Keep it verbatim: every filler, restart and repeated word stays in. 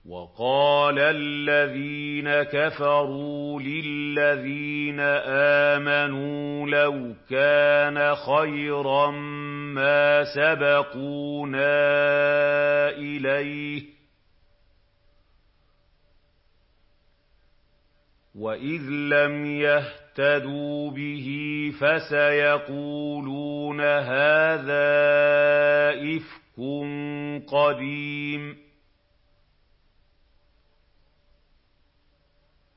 وَقَالَ الَّذِينَ كَفَرُوا لِلَّذِينَ آمَنُوا لَوْ كَانَ خَيْرًا مَّا سَبَقُونَا إِلَيْهِ ۚ وَإِذْ لَمْ يَهْتَدُوا بِهِ فَسَيَقُولُونَ هَٰذَا إِفْكٌ قَدِيمٌ